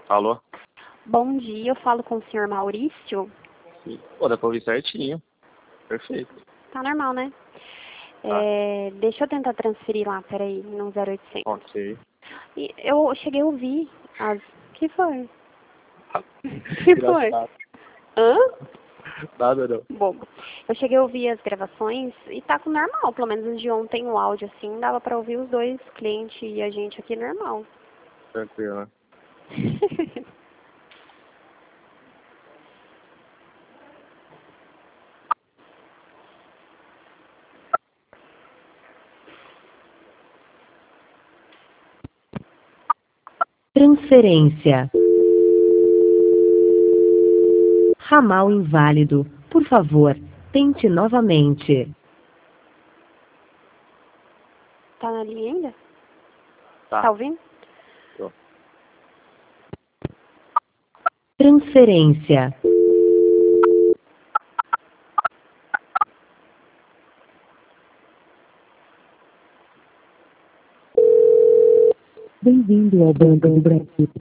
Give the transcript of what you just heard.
Alô? Bom dia, eu falo com o senhor Maurício. Sim. Pô, dá pra ouvir certinho. Perfeito. Tá normal, né? Tá. Deixa eu tentar transferir lá, peraí, no 0800. Ok. E eu cheguei a ouvir as... Que foi? Que foi? Engraçado. Hã? Nada não. Bobo. Eu cheguei a ouvir as gravações e tá com normal, pelo menos as de ontem o áudio assim, dava pra ouvir os dois, cliente e a gente aqui normal. Tranquilo, né? Transferência. Ramal inválido. Por favor, tente novamente. Tá na linha ainda? Tá. Tá ouvindo? Tô. Transferência. Bem-vindo ao Banco do Brasil.